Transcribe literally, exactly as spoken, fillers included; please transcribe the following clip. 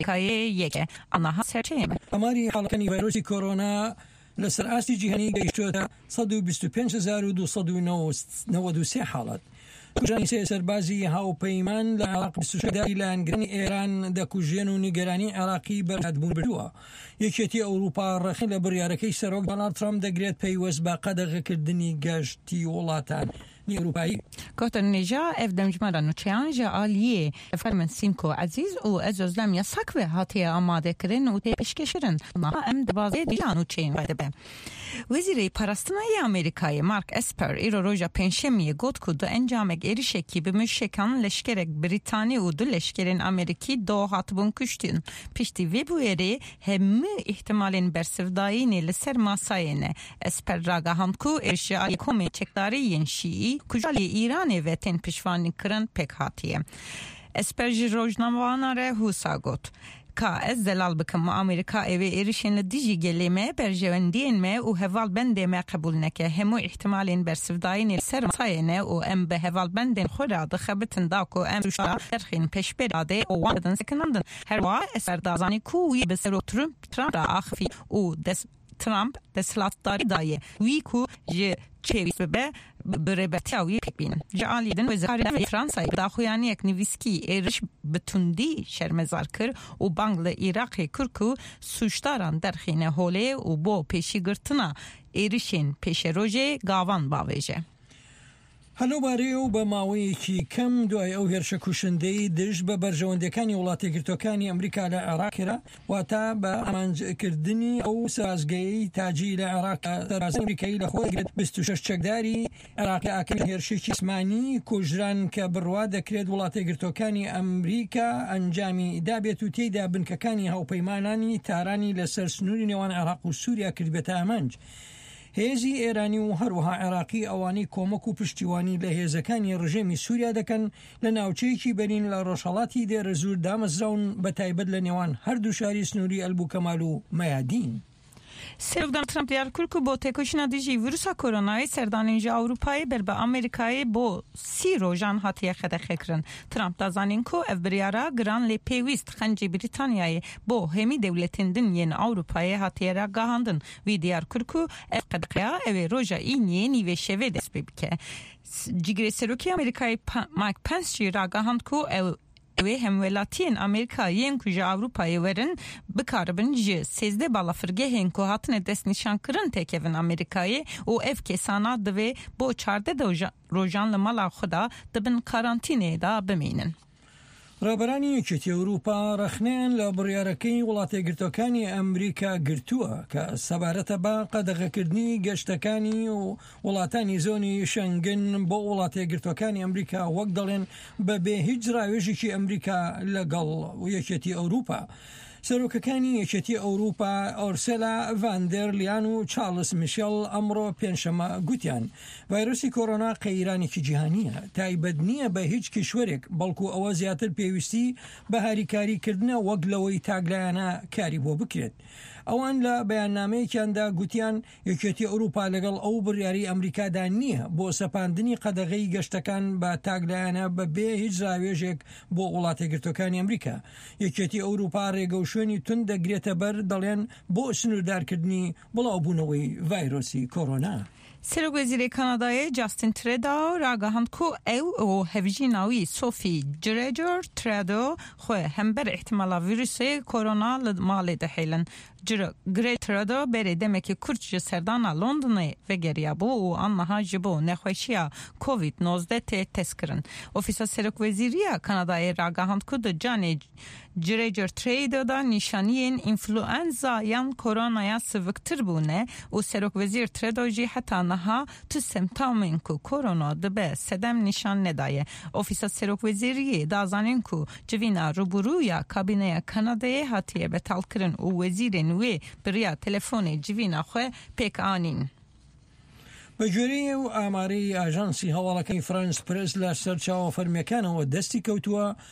یەکێ ئەنها سەرچێمە ئەماری حاڵەکانی ڤایرۆسی کۆرۆنا لەسەر ئاستی جیهانی گەیشتووەتە سەد و بیست و پێنج هەزار و دووسەد و نەوەد و سێ حاڵەت. کوژانی سێ سەربازی هاوپەیمان لە عێراق بیست و شەش داری لایەنگرانی ئێران دەکوژێن و نیگەرانی عێراقی بەرهەتبوون بردووە. یەکێتی ئەوروپا ڕەخین لە بڕیارەکەی سەرۆک دۆناڵد ترامپ دەگرێت پەیوەست بە قەدەغەکردنی گەشتی وڵاتان ئەوروپایی. گوتن نێژا ئەف دەمجمەرە نوچیان ژە ئالیێ فەرمن سیمکۆ عەزیز و ئەزۆزلەم یەساکوێ هاتیە ئامادەکردن و تێشکێشرن ما ئەم دەبازێ دیجان و چین دەبێ. وەزیرەی پەرستنەی ئەمریکای مارک ئەسپەر ئیرۆ ڕۆژە پێنجشەممە گوت کو دو ئەنجامێک ێریشێکی بمشێکان لەشکرێک بریتانی و دو لەشکرên ئەمریکی دۆ هاتبوون کوشتن پشتی vê bûyerê hemû ihtimalên bersivdayînê li ser masayê ne. Esper ragihand ku êrişa komê çekdariyên Şîî ku jalê Îranê ve tên piştvanî kirin pêk hatiye. Esper ji rojnamana re hûsa got ka ez zelal bikim Amerika evê êrişên li dijî gelê me berjewendiyên me û hevalbendê me qebûl neke hemû ihtimalên bersivdayînê li ser masayê ne û em bi hevalbendên xwe re dixebitin da ku em rûşa derxên pêşbêra dê û wan didin sekinandin. Her wa Esper dazanî ku wî bi serok Trump ra axivî û des Trump desthilatdarî daye wî ku ji çêwîst bibe bi rêbetiya wî pêk bînin. Ji alî din Wezarê Fransayê daxuyaniyek nivîskî êriş bi tundî şermezar kir û bang li Iraqê kir ku sûçdaran derxîne holê û bo pêşîgirtina êrişên pêşerojê gavan bavêje. هەلوبارەیە و بە ماوەیەکی کەم دوای ئەو هێرشە کوشندەی دژ بە بەرژەوەندەکانی وڵاتی یەکگرتووەکانی ئەمریکا لە عێراقیرا واتە بە ئامانجکردنی ئەو سازگەی تاجی لە عێراق سەربازی ئەمریکایی لە خۆی گرت بیست و شەش چەکداری عێراقی ئاکەمی هێرشێکی جسمانی کوژران کە بڕوا دەکرێت وڵاتی یەکگرتووەکانی ئەمریکا ئەنجامی دابێت و تێیدا بنکەکانی هاوپەیمانانی تارانی لەسەر سنووری نێوان عێراق و سووریا کرد بێتە ئامانج. هێزی ئێرانی و هەروەها عێراقی ئەوانەی کۆمەک و پشتیوانی لە هێزەکانی ڕژێمی سووریا دەکەن لە ناوچەیەکی بەرین لە ڕۆژهەڵاتی دێرە زوور دامەزراون بە تایبەت لە نێوان هەردوو شاری سنووری ئەلبووکەمال و مەیادین. Serokdan Trump diyar kir ku bo têkoşîna dijî vîrusa koronayê serdanên ji Ewropayê ber bi Amerîkayê bo sî rojan hatiye xedexekirin. Trump da zanîn ku ev biryara giran lê pêwîst xencê Brîtanyayê bo hemî dewletên din yên Ewropayê hatiye re gihandin. Wî diyar kir ku ev qedexeya ev ê roja îniyê nîvê şevê dest pê bike. Cîgirê Serokê Amerîkayê Mike Pence jî ragihand ku ew Ew hemwelatiyên Amerîkayên ku ji Ewropayê werin bikaribin ji sêzdeh balafirgehên ku hatine destnîşankirin têkevin Amerîkayê û ev kesana divê bo çardeh rojan li mala xwe da dibin karantînê da bimînin. ڕێبەرانی یەکێتی ئەوروپا ڕەخنیان لە بڕیارەکەی وڵاتە یەکگرتووەکانی ئەمریکا گرتووە کە سەبارەتە بە قەدەغەکردنی گەشتەکانی و وڵاتانی زۆنی شەنگن بۆ وڵاتە یەکگرتووەکانی ئەمریکا وەک دەڵێن بەبێ هیچ ڕاوێژێکی ئەمریکا لەگەڵ یەکێتی ئەوروپا. سەرۆکەکانی یەکێتی ئەوروپا ئۆرسێلا ڤاندەر لیان و چارلز میشێل ئەمڕۆ پێنجشەمە گوتیان ڤایرۆسی کۆرۆنا قەیرانێکی جیهانیە تایبەت نییە بە هیچ کیشوەرێک بەڵکو ئەوە زیاتر پێویستی بە هاریکاریکردنە وەک لەوەی تاگلایانە کاری بۆ بکرێت. ئەوان لە بەیاننامەیەکیاندا گوتیان یەکێتی ئەوروپا لەگەڵ ئەو بڕیاری ئەمریکادا نییە بۆ سەپاندنی قەدەغەی گەشتەکان بە تاگلایانە بەبێ هیچ ڕاوێژێک بۆ وڵاتە یەکگرتووەکانی ئەمریکا. یەکێتی ئەوروپا ڕێگە و شوێنی تون دەگرێتە بەر دەڵێن بۆ سنووردارکردنی بڵاوبوونەوەی ڤایرۆسی کۆرۆنا. Serokvezîrê Kanadayê Justin Trudeau ragihand ku ew û hevjîna wî Sophie Gregor Trudeau xwe hember ihtimala vîrusê korona li malê dihêlin. Gregor Trudeau berê demekî kurt ji serdana Londonê vegeriya bû û aniha ji bo nexweşiya covid nozde tê testkirin. Ofîsa Serokvezîriya Kanadayê ragihand ku di canê Gregor Trudeau da nîşaniyên înfluenzayan koronaya siviktir bûne û Serokvezîr Trudeau jî heta niha tu semtamên ku korona dibe sedem nîşan nedaye. Ofîsa Serokvezîriyê da zanîn ku civîna rûbirûya kabîneya Kanadayê hatiye betalkirin û wezîrên wê biriya telefonê civîna xwe pêk anîn. بە گوێرەی و ئامارەی ئاژانسی هەواڵەکەی فرانس پرس لە سەرچاوە فەرمیەکانەوە دەستی کەوتووە